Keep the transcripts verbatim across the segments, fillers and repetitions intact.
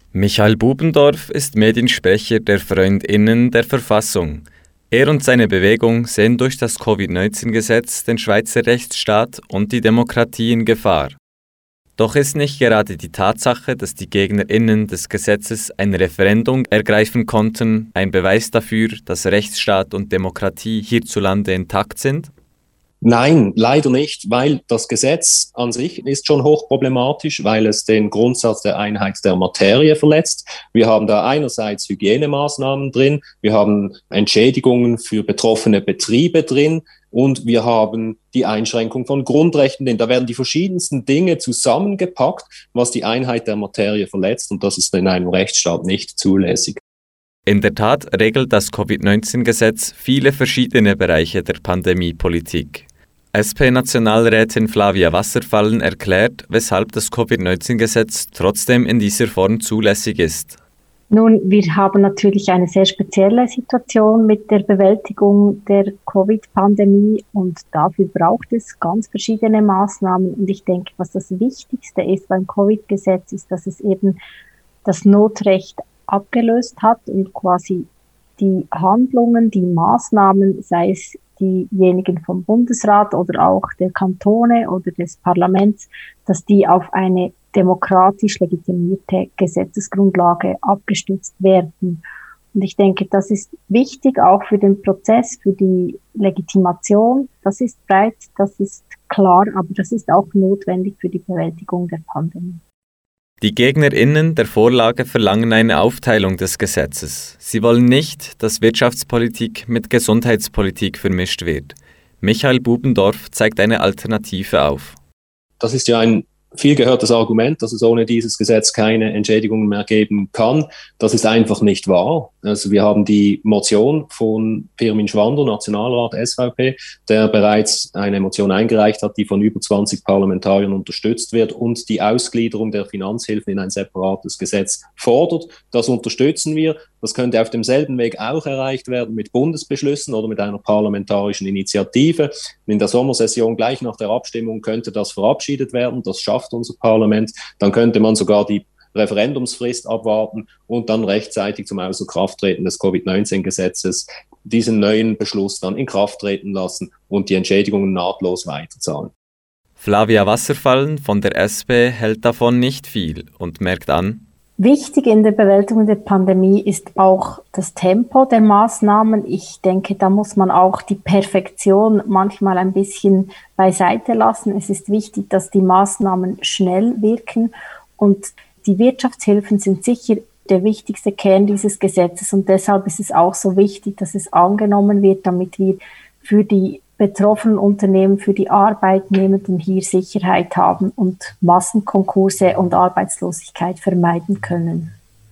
Michael Bubendorf ist Mediensprecher der Freundinnen der Verfassung. Er und seine Bewegung sehen durch das Covid neunzehn Gesetz den Schweizer Rechtsstaat und die Demokratie in Gefahr. Doch ist nicht gerade die Tatsache, dass die GegnerInnen des Gesetzes ein Referendum ergreifen konnten, ein Beweis dafür, dass Rechtsstaat und Demokratie hierzulande intakt sind? Nein, leider nicht, weil das Gesetz an sich ist schon hochproblematisch, weil es den Grundsatz der Einheit der Materie verletzt. Wir haben da einerseits Hygienemaßnahmen drin, wir haben Entschädigungen für betroffene Betriebe drin und wir haben die Einschränkung von Grundrechten drin. Da werden die verschiedensten Dinge zusammengepackt, was die Einheit der Materie verletzt, und das ist in einem Rechtsstaat nicht zulässig. In der Tat regelt das Covid neunzehn Gesetz viele verschiedene Bereiche der Pandemiepolitik. S P-Nationalrätin Flavia Wasserfallen erklärt, weshalb das Covid neunzehn Gesetz trotzdem in dieser Form zulässig ist. Nun, wir haben natürlich eine sehr spezielle Situation mit der Bewältigung der Covid-Pandemie und dafür braucht es ganz verschiedene Maßnahmen. Und ich denke, was das Wichtigste ist beim Covid-Gesetz, ist, dass es eben das Notrecht abgelöst hat und quasi die Handlungen, die Maßnahmen, sei es diejenigen vom Bundesrat oder auch der Kantone oder des Parlaments, dass die auf eine demokratisch legitimierte Gesetzesgrundlage abgestützt werden. Und ich denke, das ist wichtig auch für den Prozess, für die Legitimation. Das ist breit, das ist klar, aber das ist auch notwendig für die Bewältigung der Pandemie. Die GegnerInnen der Vorlage verlangen eine Aufteilung des Gesetzes. Sie wollen nicht, dass Wirtschaftspolitik mit Gesundheitspolitik vermischt wird. Michael Bubendorf zeigt eine Alternative auf. Das ist ja ein viel gehörtes Argument, dass es ohne dieses Gesetz keine Entschädigungen mehr geben kann. Das ist einfach nicht wahr. Also wir haben die Motion von Pirmin Schwander, Nationalrat S V P, der bereits eine Motion eingereicht hat, die von über zwanzig Parlamentariern unterstützt wird und die Ausgliederung der Finanzhilfen in ein separates Gesetz fordert. Das unterstützen wir. Das könnte auf demselben Weg auch erreicht werden mit Bundesbeschlüssen oder mit einer parlamentarischen Initiative. In der Sommersession gleich nach der Abstimmung könnte das verabschiedet werden. Das schafft unser Parlament. Dann könnte man sogar die Referendumsfrist abwarten und dann rechtzeitig zum Außerkrafttreten des Covid neunzehn Gesetzes diesen neuen Beschluss dann in Kraft treten lassen und die Entschädigungen nahtlos weiterzahlen. Flavia Wasserfallen von der S P hält davon nicht viel und merkt an: Wichtig in der Bewältigung der Pandemie ist auch das Tempo der Maßnahmen. Ich denke, da muss man auch die Perfektion manchmal ein bisschen beiseite lassen. Es ist wichtig, dass die Maßnahmen schnell wirken und die Wirtschaftshilfen sind sicher der wichtigste Kern dieses Gesetzes und deshalb ist es auch so wichtig, dass es angenommen wird, damit wir für die betroffenen Unternehmen, für die Arbeitnehmenden hier Sicherheit haben und Massenkonkurse und Arbeitslosigkeit vermeiden können.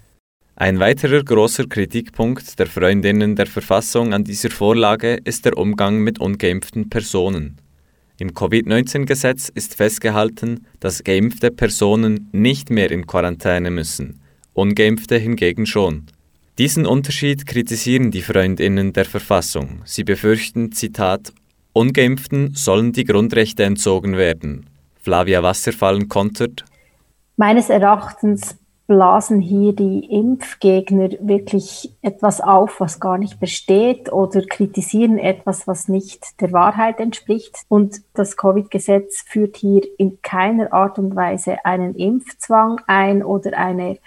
Ein weiterer großer Kritikpunkt der Freundinnen der Verfassung an dieser Vorlage ist der Umgang mit ungeimpften Personen. Im Covid neunzehn Gesetz ist festgehalten, dass geimpfte Personen nicht mehr in Quarantäne müssen, ungeimpfte hingegen schon. Diesen Unterschied kritisieren die Freundinnen der Verfassung. Sie befürchten, Zitat, Ungeimpften sollen die Grundrechte entzogen werden. Flavia Wasserfallen kontert: Meines Erachtens blasen hier die Impfgegner wirklich etwas auf, was gar nicht besteht oder kritisieren etwas, was nicht der Wahrheit entspricht. Und das Covid-Gesetz führt hier in keiner Art und Weise einen Impfzwang ein oder eine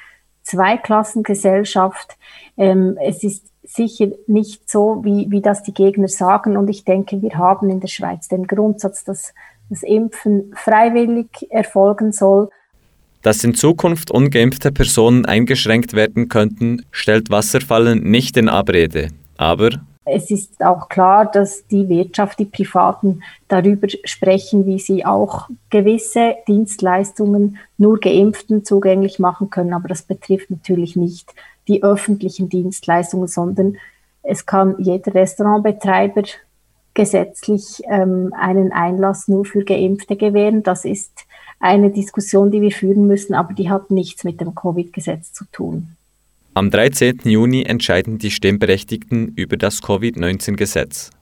Zweiklassengesellschaft. Ähm, es ist sicher nicht so, wie, wie das die Gegner sagen. Und ich denke, wir haben in der Schweiz den Grundsatz, dass das Impfen freiwillig erfolgen soll. Dass in Zukunft ungeimpfte Personen eingeschränkt werden könnten, stellt Wasserfallen nicht in Abrede. Aber es ist auch klar, dass die Wirtschaft, die Privaten darüber sprechen, wie sie auch gewisse Dienstleistungen nur Geimpften zugänglich machen können. Aber das betrifft natürlich nicht die öffentlichen Dienstleistungen, sondern es kann jeder Restaurantbetreiber gesetzlich ähm, einen Einlass nur für Geimpfte gewähren. Das ist eine Diskussion, die wir führen müssen, aber die hat nichts mit dem Covid-Gesetz zu tun. Am dreizehnten Juni entscheiden die Stimmberechtigten über das Covid neunzehn Gesetz.